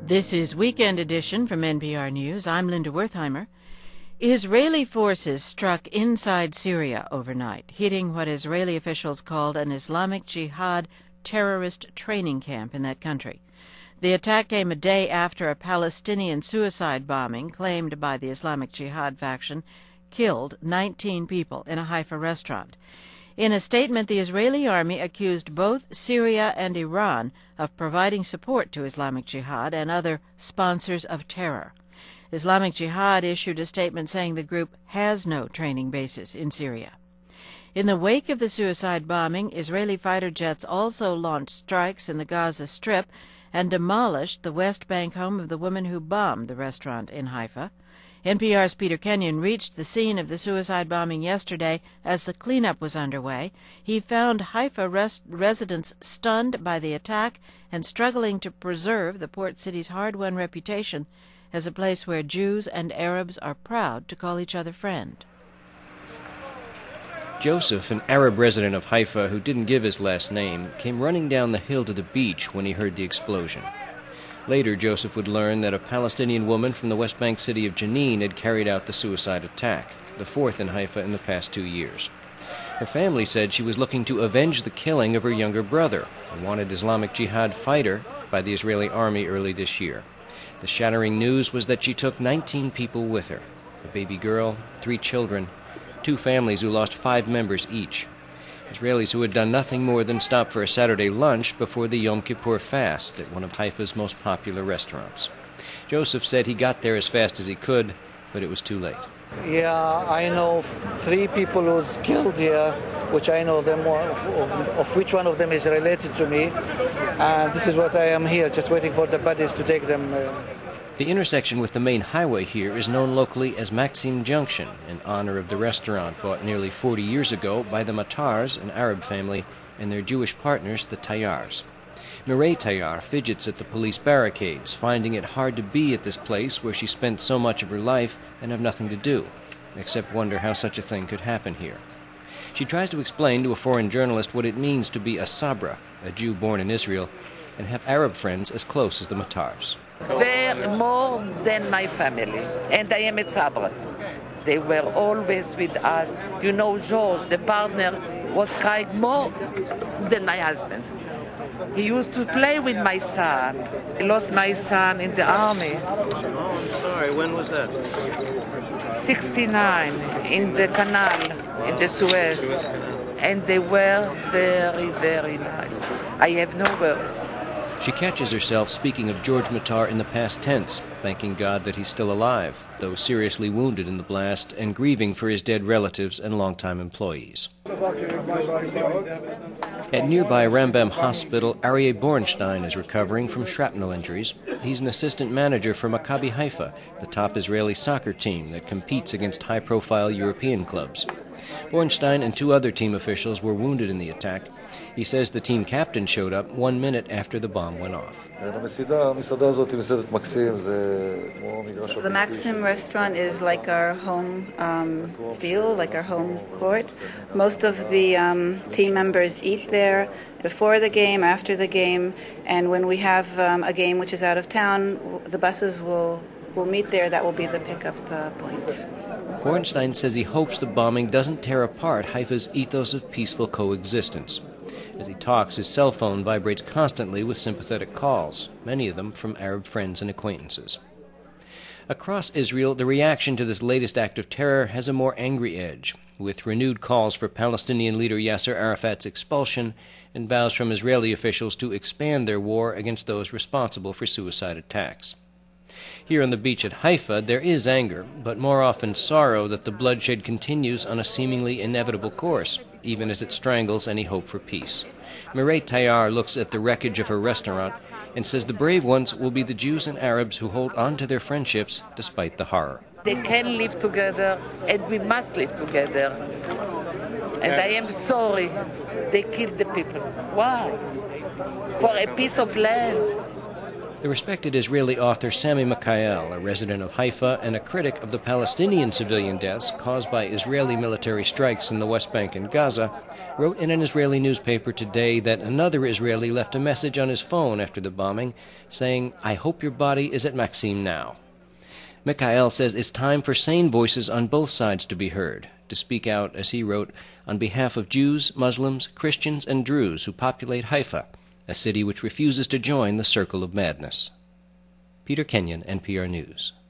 This is Weekend Edition from NPR News. I'm Linda Wertheimer. Israeli forces struck inside Syria overnight, hitting what Israeli officials called an Islamic Jihad terrorist training camp in that country. The attack came a day after a Palestinian suicide bombing claimed by the Islamic Jihad faction killed 19 people in a Haifa restaurant. In a statement, the Israeli army accused both Syria and Iran of providing support to Islamic Jihad and other sponsors of terror. Islamic Jihad issued a statement saying the group has no training bases in Syria. In the wake of the suicide bombing, Israeli fighter jets also launched strikes in the Gaza Strip and demolished the West Bank home of the woman who bombed the restaurant in Haifa. NPR's Peter Kenyon reached the scene of the suicide bombing yesterday as the cleanup was underway. He found Haifa residents stunned by the attack and struggling to preserve the port city's hard-won reputation as a place where Jews and Arabs are proud to call each other friend. Joseph, an Arab resident of Haifa who didn't give his last name, came running down the hill to the beach when he heard the explosion. Later, Joseph would learn that a Palestinian woman from the West Bank city of Jenin had carried out the suicide attack, the fourth in Haifa in the past 2 years. Her family said she was looking to avenge the killing of her younger brother, a wanted Islamic Jihad fighter, by the Israeli army early this year. The shattering news was that she took 19 people with her, a baby girl, 3 children, 2 families who lost 5 members each. Israelis who had done nothing more than stop for a Saturday lunch before the Yom Kippur fast at one of Haifa's most popular restaurants. Joseph said he got there as fast as he could, but it was too late. Yeah, I know 3 people who's killed here, which I know them of which one of them is related to me. And this is what I am here, just waiting for the bodies to take them. The intersection with the main highway here is known locally as Maxim Junction, in honor of the restaurant bought nearly 40 years ago by the Matars, an Arab family, and their Jewish partners, the Tayars. Mireille Tayar fidgets at the police barricades, finding it hard to be at this place where she spent so much of her life and have nothing to do, except wonder how such a thing could happen here. She tries to explain to a foreign journalist what it means to be a Sabra, a Jew born in Israel, and have Arab friends as close as the Matars. They're more than my family, and I am a Sabra. They were always with us. You know, George, the partner, was crying more than my husband. He used to play with my son. I lost my son in the army. Oh, I'm sorry. When was that? 69, in the canal, in the Suez. And they were very, very nice. I have no words. She catches herself speaking of George Matar in the past tense, thanking God that he's still alive, though seriously wounded in the blast, and grieving for his dead relatives and longtime employees. At nearby Rambam Hospital, Aryeh Bornstein is recovering from shrapnel injuries. He's an assistant manager for Maccabi Haifa, the top Israeli soccer team that competes against high-profile European clubs. Bornstein and 2 other team officials were wounded in the attack. He says the team captain showed up 1 minute after the bomb went off. The Maxim restaurant is like our home field, like our home court. Most of the team members eat there before the game, after the game, and when we have a game which is out of town, the buses will meet there. That will be the pickup point. Bornstein says he hopes the bombing doesn't tear apart Haifa's ethos of peaceful coexistence. As he talks, his cell phone vibrates constantly with sympathetic calls, many of them from Arab friends and acquaintances. Across Israel, the reaction to this latest act of terror has a more angry edge, with renewed calls for Palestinian leader Yasser Arafat's expulsion and vows from Israeli officials to expand their war against those responsible for suicide attacks. Here on the beach at Haifa, there is anger, but more often sorrow that the bloodshed continues on a seemingly inevitable course, even as it strangles any hope for peace. Mireille Tayar looks at the wreckage of her restaurant and says the brave ones will be the Jews and Arabs who hold on to their friendships despite the horror. They can live together, and we must live together. And I am sorry they killed the people. Why? For a piece of land. The respected Israeli author Sami Mikhael, a resident of Haifa and a critic of the Palestinian civilian deaths caused by Israeli military strikes in the West Bank and Gaza, wrote in an Israeli newspaper today that another Israeli left a message on his phone after the bombing saying, "I hope your body is at Maxim now." Mikhael says it's time for sane voices on both sides to be heard, to speak out, as he wrote, on behalf of Jews, Muslims, Christians, and Druze who populate Haifa, a city which refuses to join the circle of madness. Peter Kenyon, NPR News.